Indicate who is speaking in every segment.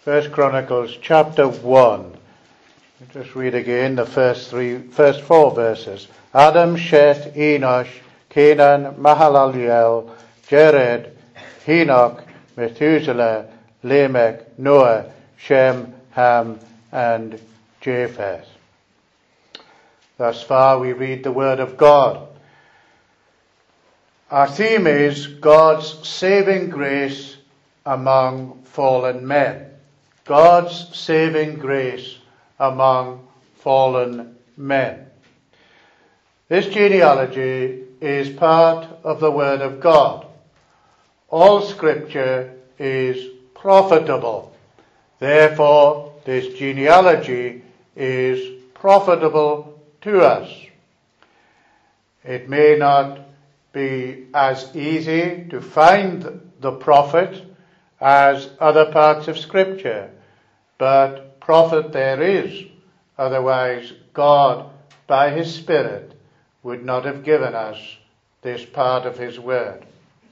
Speaker 1: First Chronicles chapter 1. I'll just read again the first four verses. Adam, Shet, Enosh, Canaan, Mahalalel, Jared, Enoch, Methuselah, Lamech, Noah, Shem, Ham, and Japheth. Thus far we read the word of God. Our theme is God's saving grace among fallen men. God's saving grace among fallen men. This genealogy is part of the Word of God. All Scripture is profitable. Therefore, this genealogy is profitable to us. It may not be as easy to find the profit as other parts of Scripture, but profit there is. Otherwise, God, by His Spirit, would not have given us this part of His Word.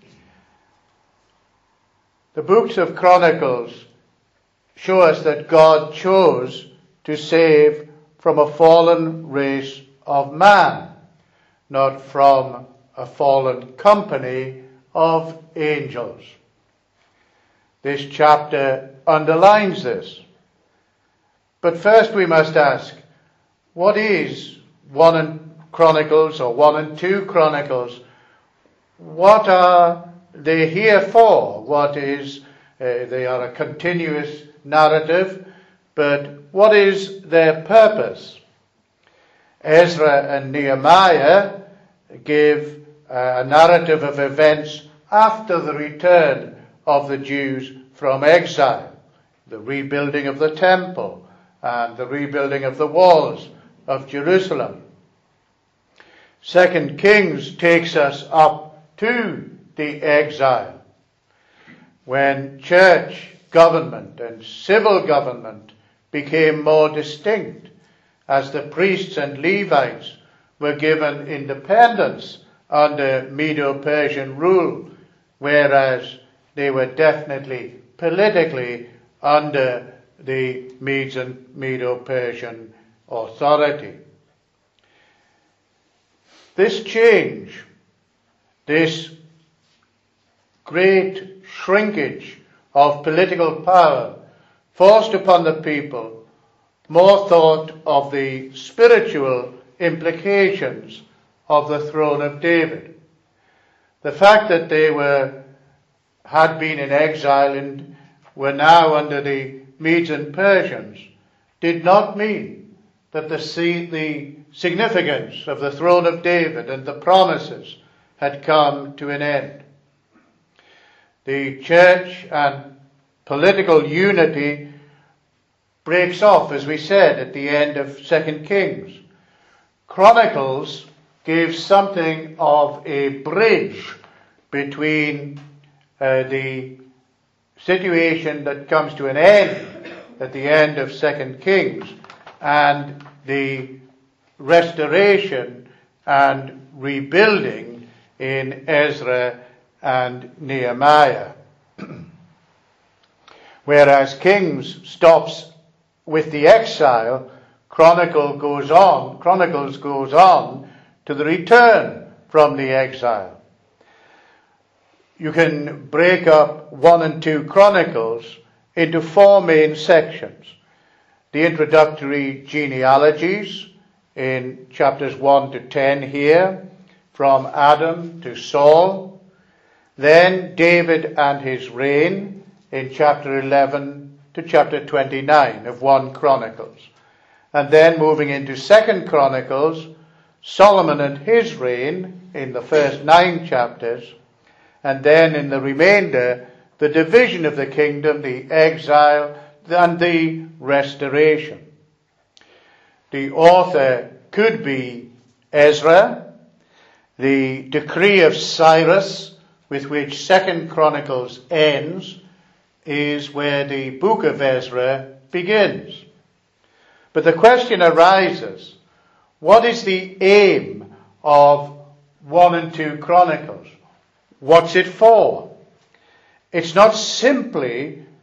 Speaker 1: The books of Chronicles show us that God chose to save from a fallen race of man, not from a fallen company of angels. This chapter underlines this. But first we must ask, what is 1 Chronicles or 1 and 2 Chronicles? What are they here for? They are a continuous narrative, but what is their purpose? Ezra and Nehemiah give a narrative of events after the return of the Jews from exile, the rebuilding of the temple and the rebuilding of the walls of Jerusalem. 2 Kings takes us up to the exile, when church government and civil government became more distinct, as the priests and Levites were given independence under Medo-Persian rule, whereas they were definitely politically under the Medes and Medo-Persian authority. This change, this great shrinkage of political power, forced upon the people more thought of the spiritual implications of the throne of David. The fact that they had been in exile and were now under the Medes and Persians did not mean that the significance of the throne of David and the promises had come to an end. The church and political unity breaks off, as we said, at the end of 2 Kings. Chronicles gave something of a bridge between the situation that comes to an end at the end of 2 Kings and the restoration and rebuilding in Ezra and Nehemiah. Whereas Kings stops with the exile, Chronicles goes on to the return from the exile. You can break up 1 and 2 Chronicles into 4 main sections. The introductory genealogies in chapters 1 to 10 here, from Adam to Saul. Then David and his reign in chapter 11 to chapter 29 of 1 Chronicles. And then moving into 2 Chronicles, Solomon and his reign in the first 9 chapters. And then in the remainder, the division of the kingdom, the exile, and the restoration. The author could be Ezra. The decree of Cyrus, with which 2 Chronicles ends, is where the book of Ezra begins. But the question arises, what is the aim of 1 and 2 Chronicles? What's it for? It's not simply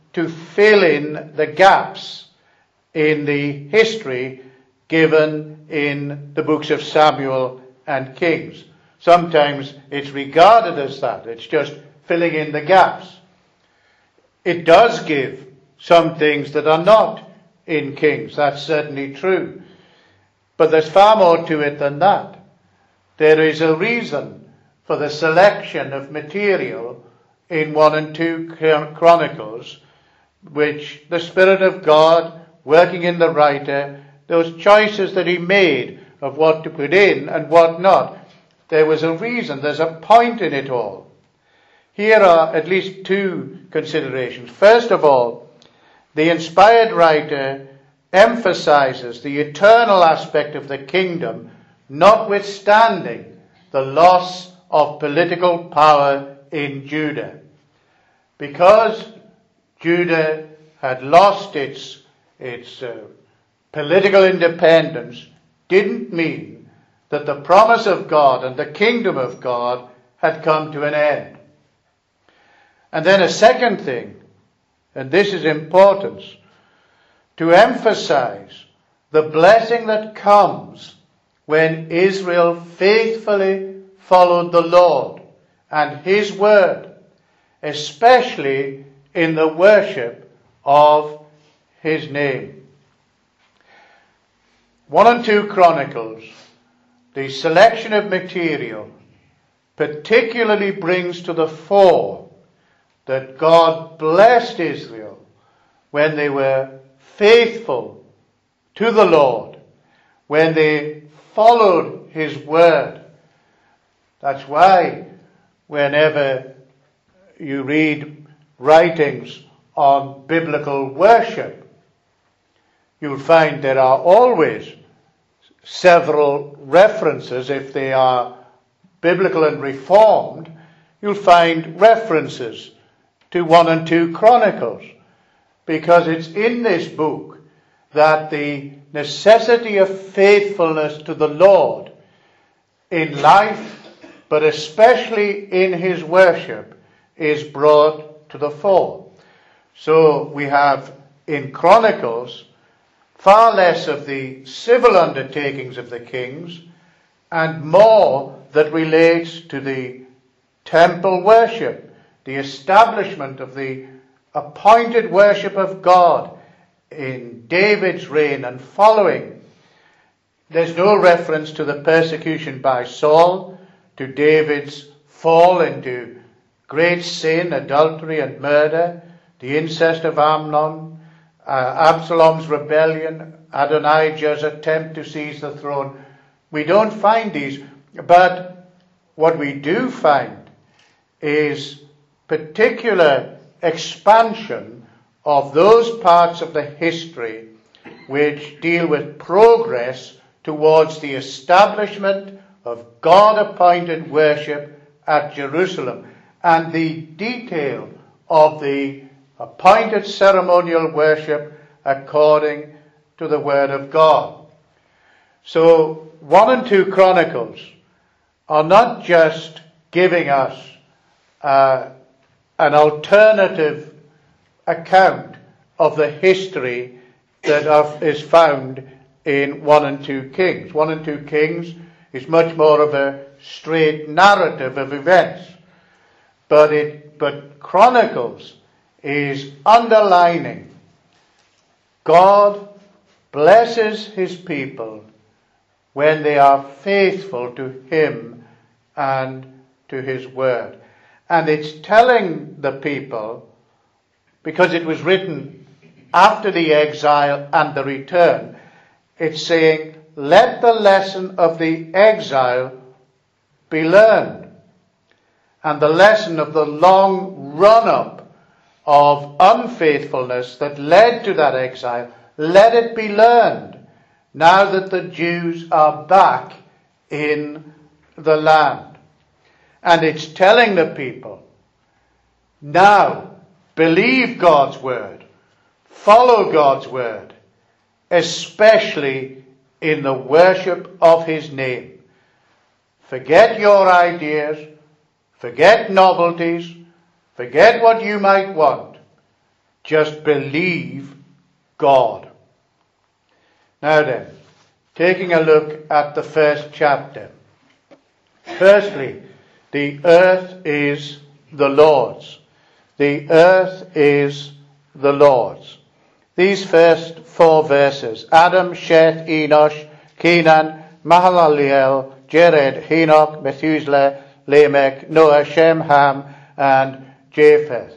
Speaker 1: to fill in the gaps in the history given in the books of Samuel and Kings. Sometimes it's regarded as that. It's just filling in the gaps. It does give some things that are not in Kings. That's certainly true. But there's far more to it than that. There is a reason for the selection of material in 1 and 2 Chronicles, which the Spirit of God, working in the writer, those choices that he made of what to put in and what not, there was a reason, there's a point in it all. Here are at least two considerations. First of all, the inspired writer emphasizes the eternal aspect of the kingdom, notwithstanding the loss of political power in Judah. Because Judah had lost its political independence, didn't mean that the promise of God and the kingdom of God had come to an end. And then a second thing, and this is important, to emphasize the blessing that comes when Israel faithfully followed the Lord and his word, especially in the worship of his name. 1 and 2 Chronicles, the selection of material, particularly brings to the fore that God blessed Israel when they were faithful to the Lord, when they followed his word. That's why whenever you read writings on biblical worship, you'll find there are always several references. If they are biblical and reformed, you'll find references to 1 and 2 Chronicles, because it's in this book that the necessity of faithfulness to the Lord in life, but especially in his worship, is brought to the fore. So we have in Chronicles far less of the civil undertakings of the kings and more that relates to the temple worship, the establishment of the appointed worship of God in David's reign and following. There's no reference to the persecution by Saul, to David's fall into great sin, adultery and murder, the incest of Amnon, Absalom's rebellion, Adonijah's attempt to seize the throne. We don't find these, but what we do find is particular expansion of those parts of the history which deal with progress towards the establishment of God-appointed worship at Jerusalem and the detail of the appointed ceremonial worship according to the Word of God. So 1 and 2 Chronicles are not just giving us an alternative account of the history that is found in 1 and 2 Kings. 1 and 2 Kings is much more of a straight narrative of events. But Chronicles is underlining God blesses his people when they are faithful to him and to his word. And it's telling the people, because it was written after the exile and the return, it's saying, let the lesson of the exile be learned. And the lesson of the long run-up of unfaithfulness that led to that exile, let it be learned now that the Jews are back in the land. And it's telling the people, now believe God's word, follow God's word, especially in the worship of his name. Forget your ideas, forget novelties, forget what you might want. Just believe God. Now then, taking a look at the first chapter. Firstly, the earth is the Lord's. The earth is the Lord's. These first 4 verses, Adam, Sheth, Enosh, Kenan, Mahalaleel, Jared, Enoch, Methuselah, Lamech, Noah, Shem, Ham, and Japheth.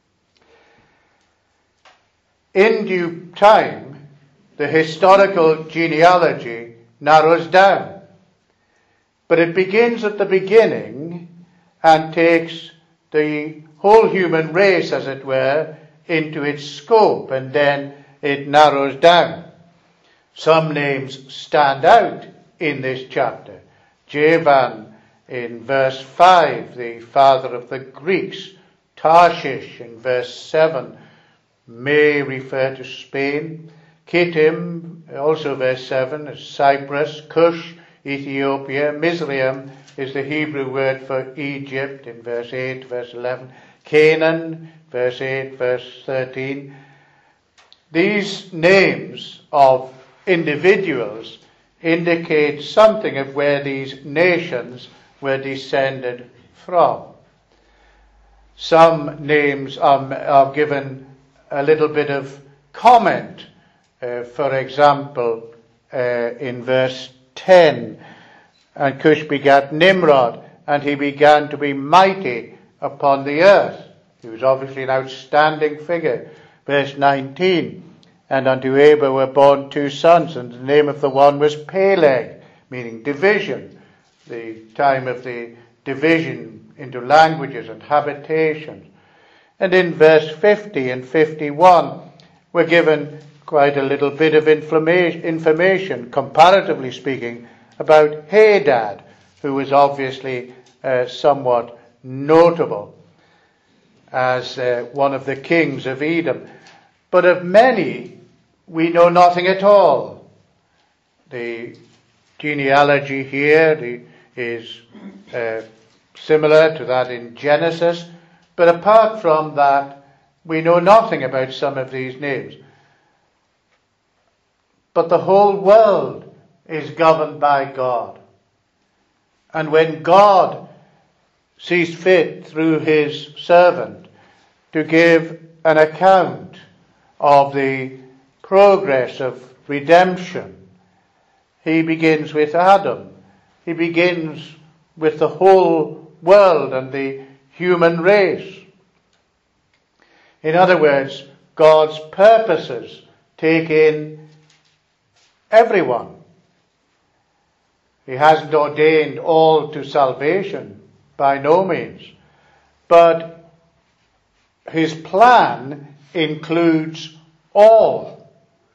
Speaker 1: In due time, the historical genealogy narrows down. But it begins at the beginning and takes the whole human race, as it were, into its scope, and then it narrows down. Some names stand out in this chapter. Javan in verse 5, the father of the Greeks. Tarshish in verse 7 may refer to Spain. Kittim, also verse 7, is Cyprus. Cush, Ethiopia. Mizraim is the Hebrew word for Egypt in verse 8, verse 11. Canaan, verse 8, verse 13. These names of individuals indicate something of where these nations were descended from. Some names are given a little bit of comment. For example, in verse 10, and Cush begat Nimrod, and he began to be mighty upon the earth. He was obviously an outstanding figure. Verse 19, and unto Eber were born 2 sons, and the name of the one was Peleg, meaning division, the time of the division into languages and habitations. And in verse 50 and 51, we're given quite a little bit of information, comparatively speaking, about Hadad, who was obviously somewhat notable as one of the kings of Edom. But of many, we know nothing at all. The genealogy here is similar to that in Genesis, but apart from that, we know nothing about some of these names. But the whole world is governed by God. And when God sees fit through his servant to give an account of the progress of redemption, he begins with Adam. He begins with the whole world and the human race. In other words, God's purposes take in everyone. He hasn't ordained all to salvation, by no means. But his plan includes all.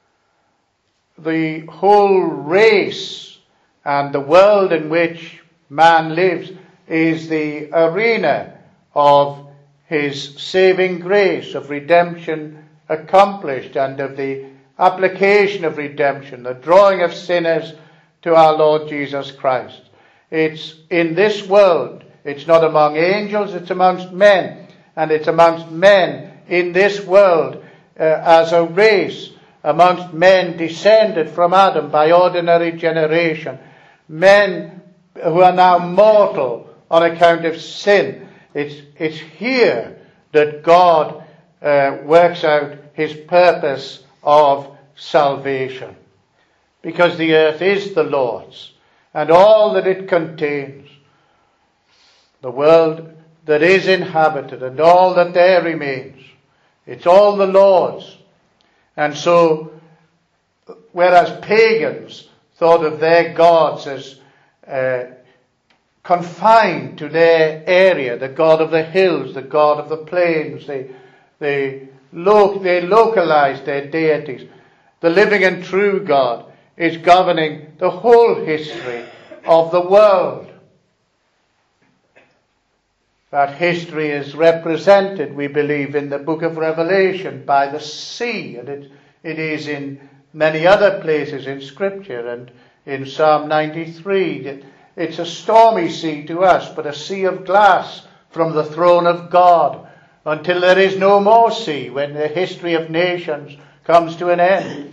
Speaker 1: The whole race and the world in which man lives is the arena of his saving grace, of redemption accomplished, and of the application of redemption, the drawing of sinners to our Lord Jesus Christ. It's in this world. It's not among angels, it's amongst men. And it's amongst men in this world as a race, amongst men descended from Adam by ordinary generation. Men who are now mortal on account of sin. It's here that God works out his purpose of salvation. Because the earth is the Lord's, and all that it contains, the world that is inhabited, and all that there remains, it's all the Lord's. And so, whereas pagans thought of their gods as confined to their area, the god of the hills, the god of the plains, they localized their deities. The living and true God is governing the whole history of the world. That history is represented, we believe, in the book of Revelation by the sea, and it is in many other places in Scripture, and in Psalm 93. It's a stormy sea to us, but a sea of glass from the throne of God, until there is no more sea, when the history of nations comes to an end.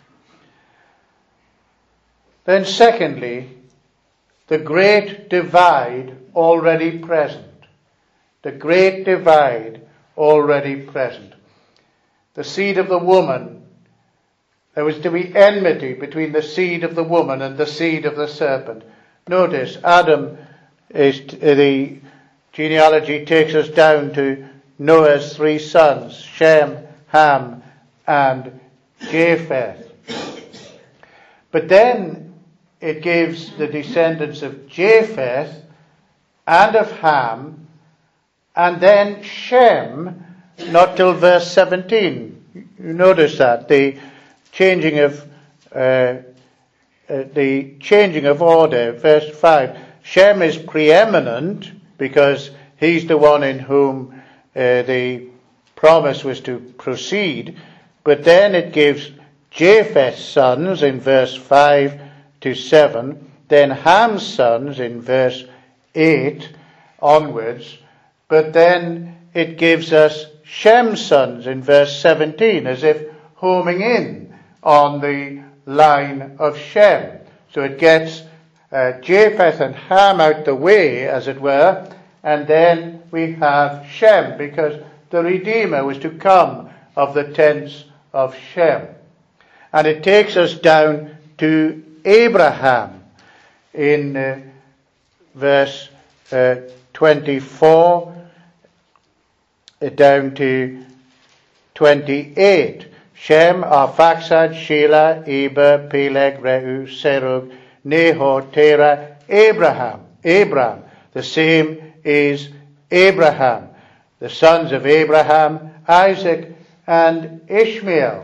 Speaker 1: Then secondly, the great divide already present. The great divide already present. The seed of the woman, there was to be enmity between the seed of the woman and the seed of the serpent. Notice, Adam, the genealogy takes us down to Noah's 3 sons, Shem, Ham, and Japheth. But then it gives the descendants of Japheth and of Ham, and then Shem, not till verse 17. You notice that, the changing of order. Verse 5. Shem is preeminent because he's the one in whom the promise was to proceed. But then it gives Japheth's sons in verse 5 to 7, then Ham's sons in verse 8 onwards, but then it gives us Shem's sons in verse 17, as if homing in on the line of Shem. So it gets Japheth and Ham out the way, as it were, and then we have Shem, because the Redeemer was to come of the tents of Shem. And it takes us down to Abraham in verse 24 down to 28. Shem, Arphaxad, Shelah, Eber, Peleg, Reu, Serug, Nahor, Terah, Abraham. The same is Abraham. The sons of Abraham, Isaac, and Ishmael.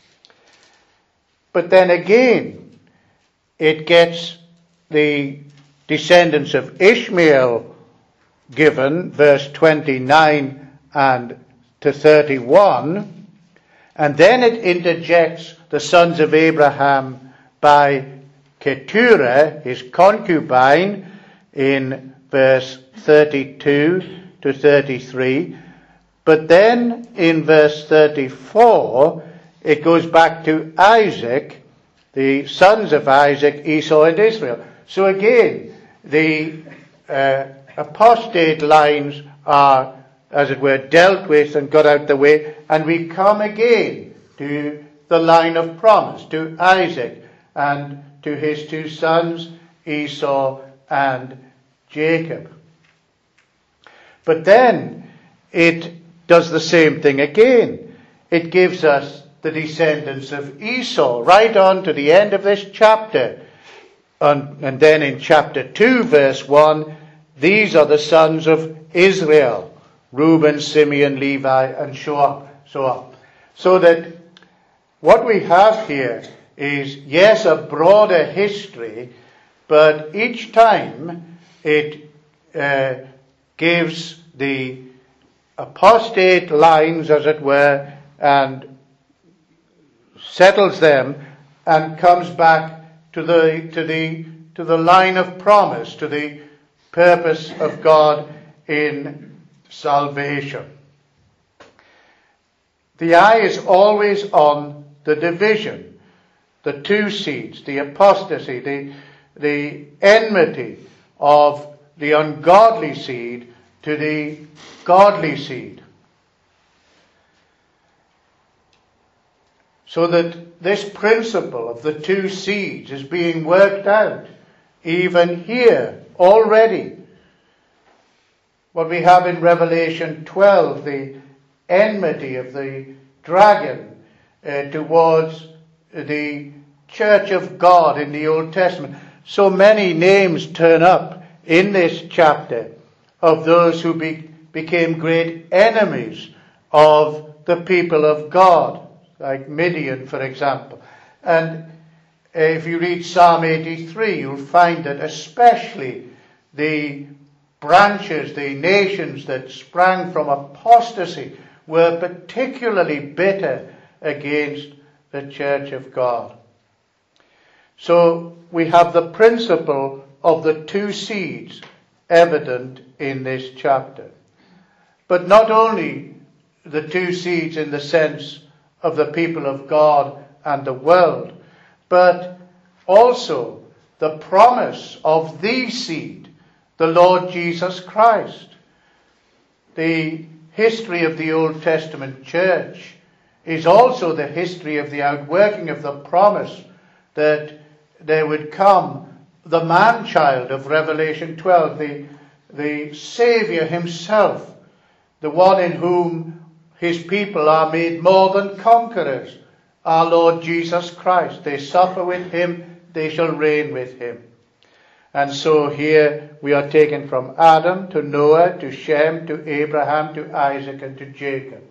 Speaker 1: But then again, it gets the descendants of Ishmael given, verse 29 and to 31, and then it interjects the sons of Abraham by Keturah, his concubine, in verse 32 to 33. But then in verse 34, it goes back to Isaac, the sons of Isaac, Esau and Israel. So again, the apostate lines are, as it were, dealt with and got out the way, and we come again to the line of promise, to Isaac and to his 2 sons, Esau and Jacob. But then it does the same thing again. It gives us the descendants of Esau right on to the end of this chapter. And then in chapter 2, verse 1, these are the sons of Israel, Reuben, Simeon, Levi, and so on. So that what we have here is, yes, a broader history, but each time it gives the apostate lines, as it were, and settles them, and comes back to the line of promise, to the purpose of God in salvation. The eye is always on the division, the 2 seeds, the apostasy, the enmity of the ungodly seed to the godly seed. So that this principle of the 2 seeds is being worked out even here already. What we have in Revelation 12, the enmity of the dragon towards the church of God in the Old Testament. So many names turn up in this chapter of those who became great enemies of the people of God, like Midian, for example. And if you read Psalm 83, you'll find that especially the branches, the nations that sprang from apostasy, were particularly bitter against the church of God. So we have the principle of the 2 seeds evident in this chapter. But not only the two seeds in the sense of the people of God and the world, but also the promise of the seed, the Lord Jesus Christ. The history of the Old Testament church is also the history of the outworking of the promise that there would come the man-child of Revelation 12, the Saviour himself, the one in whom his people are made more than conquerors, our Lord Jesus Christ. They suffer with him, they shall reign with him. And so here we are taken from Adam to Noah to Shem to Abraham to Isaac and to Jacob.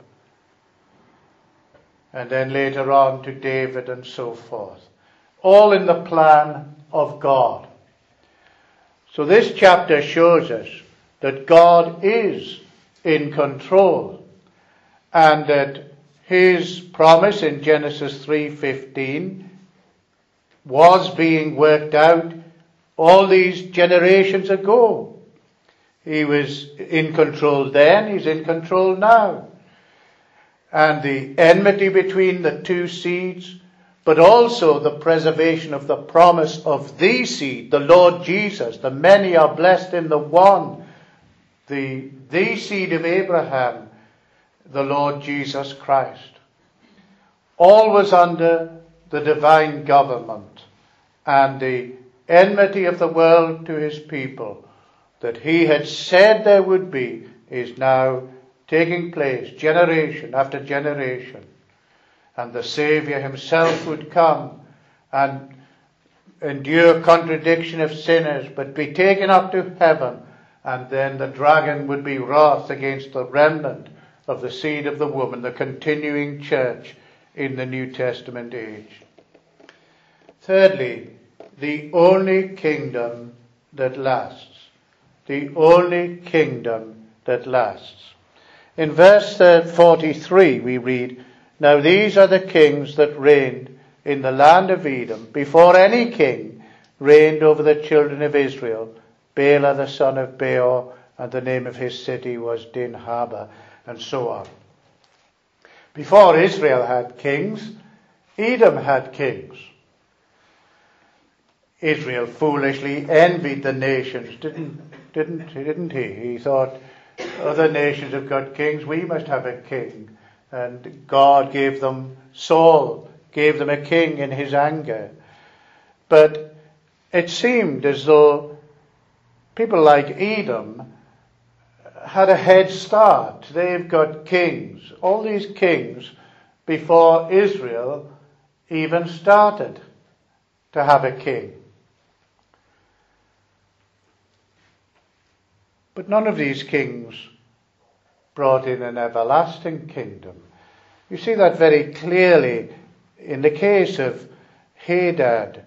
Speaker 1: And then later on to David and so forth. All in the plan of God. So this chapter shows us that God is in control and that his promise in Genesis 3:15 was being worked out all these generations ago. He was in control then, he's in control now. And the enmity between the two seeds, but also the preservation of the promise of the seed, the Lord Jesus. The many are blessed in the one, the seed of Abraham, the Lord Jesus Christ. All was under the divine government and the enmity of the world to his people that he had said there would be is now taking place generation after generation. And the Saviour himself would come and endure contradiction of sinners, but be taken up to heaven, and then the dragon would be wroth against the remnant of the seed of the woman, the continuing church in the New Testament age. Thirdly, the only kingdom that lasts. The only kingdom that lasts. In verse 43 we read, "Now these are the kings that reigned in the land of Edom, before any king reigned over the children of Israel, Bela the son of Beor, and the name of his city was Dinhaba," and so on. Before Israel had kings, Edom had kings. Israel foolishly envied the nations, didn't he? He thought, other nations have got kings, we must have a king. And God gave them Saul, gave them a king in his anger. But it seemed as though people like Edom had a head start. They've got kings, all these kings, before Israel even started to have a king. But none of these kings brought in an everlasting kingdom. You see that very clearly in the case of Hadad.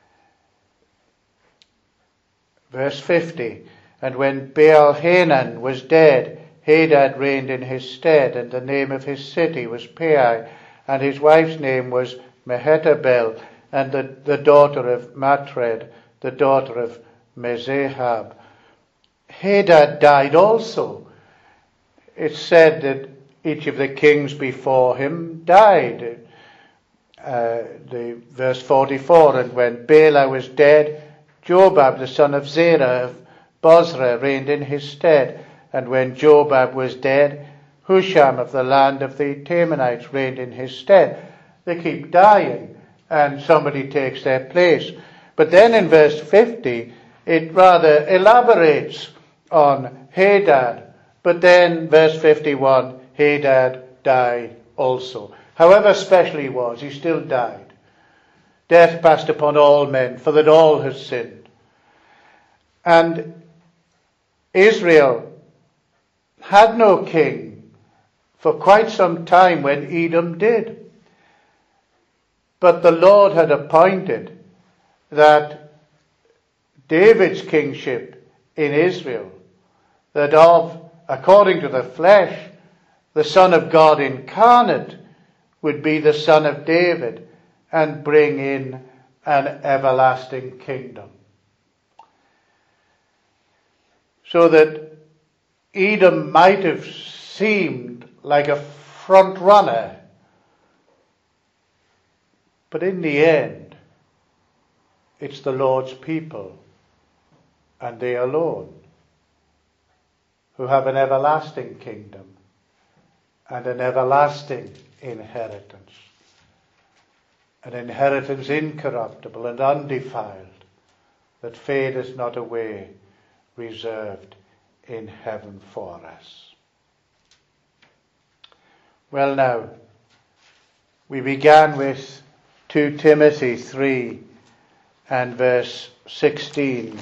Speaker 1: Verse 50, "And when Baal-Hanan was dead, Hadad reigned in his stead, and the name of his city was Pai, and his wife's name was Mehetabel, and the daughter of Matred, the daughter of Mezahab." Hadad died also. It's said that each of the kings before him died. Verse 44, "And when Bela was dead, Jobab the son of Zerah of Bozrah reigned in his stead. And when Jobab was dead, Husham of the land of the Temanites reigned in his stead." They keep dying, and somebody takes their place. But then in verse 50, it rather elaborates on Hadad. But then, verse 51, Hadad died also. However special he was, he still died. Death passed upon all men, for that all have sinned. And Israel had no king for quite some time when Edom did. But the Lord had appointed that David's kingship in Israel, that according to the flesh, the Son of God incarnate would be the Son of David and bring in an everlasting kingdom. So that Edom might have seemed like a front runner. But in the end, it's the Lord's people, and they alone, who have an everlasting kingdom and an everlasting inheritance. An inheritance incorruptible and undefiled, that fadeth not away, reserved in heaven for us. Well now, we began with 2 Timothy 3 and verse 16.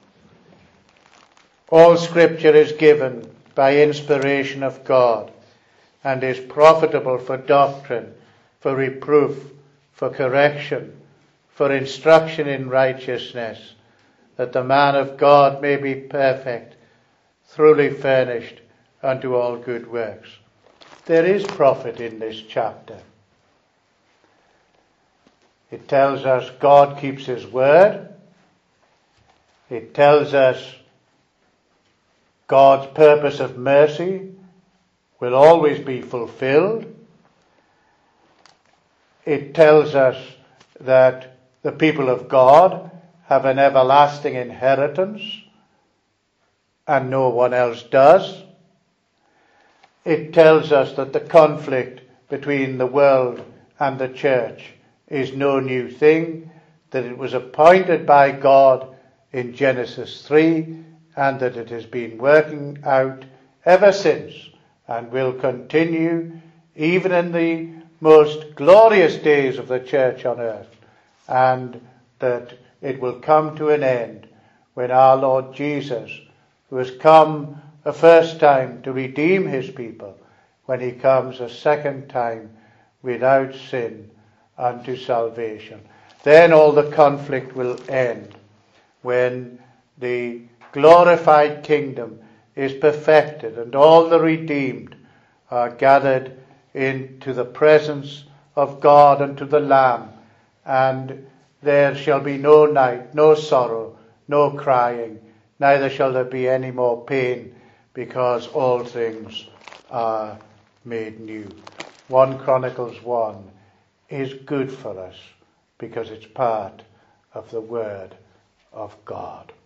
Speaker 1: All Scripture is given by inspiration of God, and is profitable for doctrine, for reproof, for correction, for instruction in righteousness, that the man of God may be perfect, thoroughly furnished unto all good works. There is profit in this chapter. It tells us God keeps his word. It tells us God's purpose of mercy will always be fulfilled. It tells us that the people of God have an everlasting inheritance and no one else does. It tells us that the conflict between the world and the church is no new thing, that it was appointed by God in Genesis 3, and that it has been working out ever since and will continue even in the most glorious days of the church on earth, and that it will come to an end when our Lord Jesus, who has come a first time to redeem his people, when he comes a second time without sin unto salvation. Then all the conflict will end, when the glorified kingdom is perfected and all the redeemed are gathered into the presence of God and to the Lamb, and there shall be no night, no sorrow, no crying, neither shall there be any more pain, because all things are made new. 1 Chronicles 1 is good for us because it's part of the Word of God.